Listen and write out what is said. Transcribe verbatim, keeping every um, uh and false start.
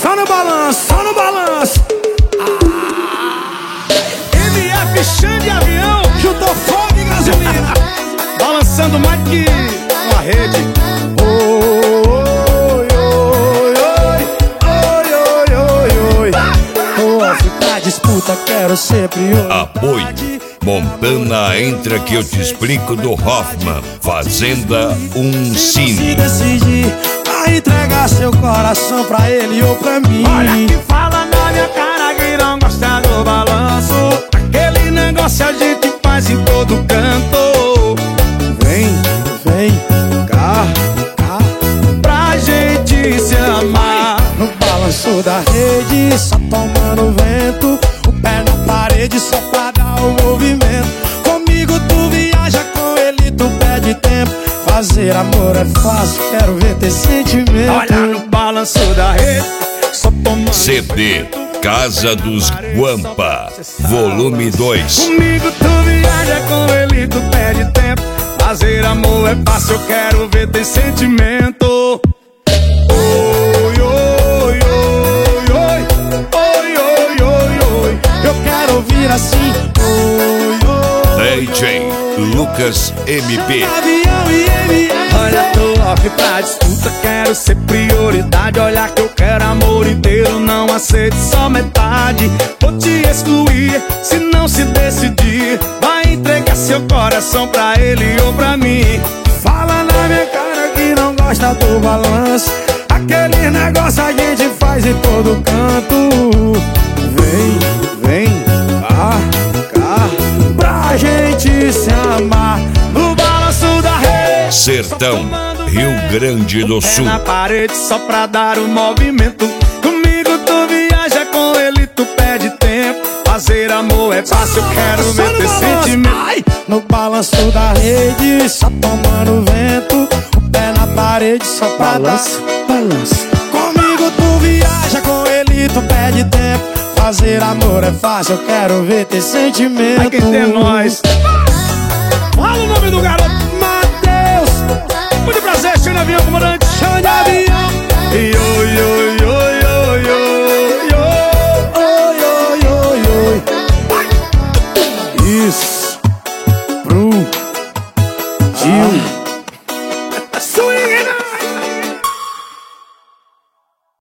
Só no balanço, só no balanço. ah. M F Xande de avião, juntou fogo e gasolina, balançando mais que uma rede. Oi, oi, oi, oi, oi, oi, oi. Oh, pra disputa quero ser prioridade. Apoio Montana, entra que eu te explico do Hoffman, Fazenda um Cine. Se decidir a entregar seu coração pra ele ou pra mim, olha que fala na minha cara que não gosta do balanço. Aquele negócio a gente faz em todo canto. Vem, vem cá, cá, pra gente se amar. No balanço da rede, só tomando vento, o pé na parede só pra dar o movimento. Comigo tu viaja, com ele tu perde tempo. Fazer amor é fácil, quero ver ter sentimento. Olha no balanço da rede, só tomando C D Casa dos Guampa, volume dois. Comigo tu viaja, com ele tu perde tempo. Fazer amor é fácil, eu quero ver ter sentimento. Oi, oi, oi, oi, oi, oi, oi, oi. Eu quero ouvir assim. Oi, oi, D J Lucas M P. avião e M F. Olha, tô off pra disputa, quero ser prioridade. Olha que eu quero amor inteiro, não aceito só metade. Vou te excluir se não se decidir. Vai entregar seu coração pra ele ou pra mim. Fala na minha cara que não gosta do balanço. Aquele negócio a gente faz em todo canto. Vem, vem, cá, cá, pra gente se amar. No balanço da rede, Sertão, Rio Grande do Sul. na parede só pra dar o movimento. Comigo tu viaja, com ele tu perde tempo. Fazer amor é fácil, eu quero ver ter sentimento. Ai! No balanço da rede, só tomando vento, o pé na parede só pra balanço, dar balanço. Comigo tu viaja, com ele tu perde tempo. Fazer amor é fácil, eu quero ver ter sentimento. Ai, quem tem é nós. Fala o nome do garoto. Matheus. Muito prazer, Xande de avião, comandante.